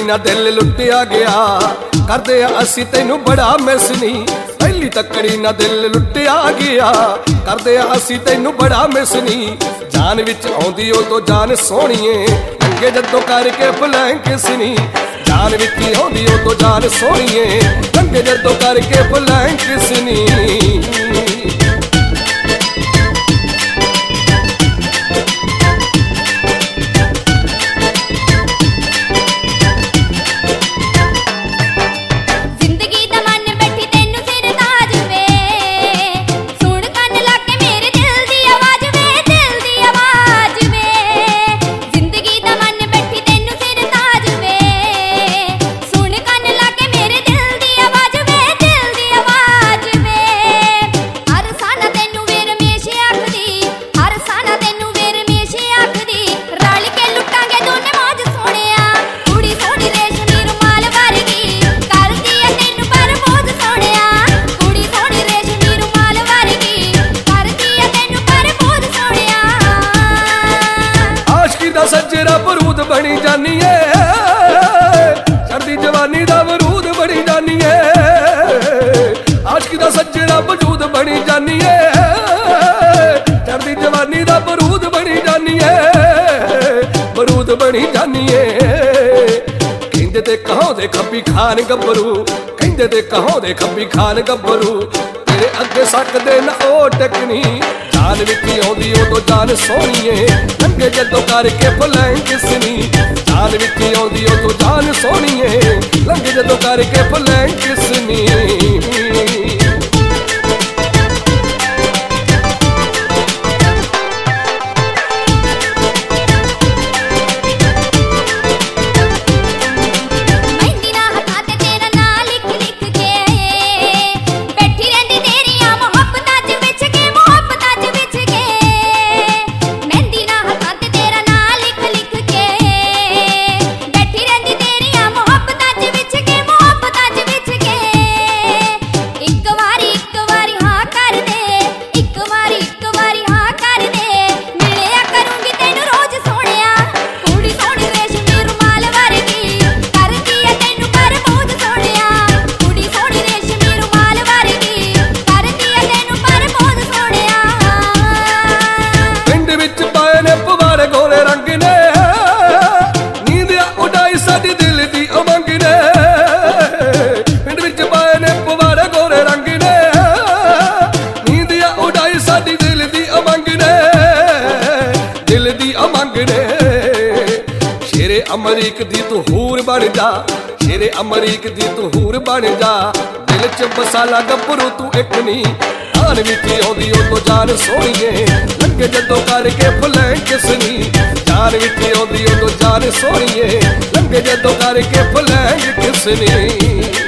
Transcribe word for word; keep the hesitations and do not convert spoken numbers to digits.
ना दिल लुटिया गया, करदे असी तैनू बड़ा मिस नी। पहली तकड़ी ना दिल लुटिया गया, करदे असी तैनू बड़ा मिस नी। जान विच आउंदी ओ तो जान सोहणीए, लंघे जदों करके फ्लैंक किसनी। जान विच आउंदी ओ तो जान सोहणीए, लंघे जदों करके फ्लैंक किसनी। सज्जरा बरूद बनी जानी है, चढ़दी जवानी दा बरूद बनी जानी है। आशिकी दा सज्जरा बरूद बनी जानी है, चढ़दी जवानी दा बरूद बनी जानी है, बरूद बनी जानी है। कहंदे ते कहों दे खब्बी खान गब्बरू, कहंदे ते कहों दे खब्बी खान गब्बरू। तेरे अगे सकदे ना ओ टकनी, जान विच आउंदी ओ तो जान सोहणीए, लंघे जदों करके फ्लैंक किसनी। जान विच आउंदी ओ तो जान सोहणीए, लंघे जदों करके फ्लैंक किसनी। शेरे अमरीक दी तू हूर बन जा, शेरे अमरीक दी तू हूर बन जा। दिल च बसाला गब्बरू तू एक नी, जान विच आउंदी ओ तो जान सोहणीए, लंघे जदों करके फ्लैंक किसनी। जान विच आउंदी ओ तो जान सोहणीए, लंघे जदों करके फ्लैंक किसनी।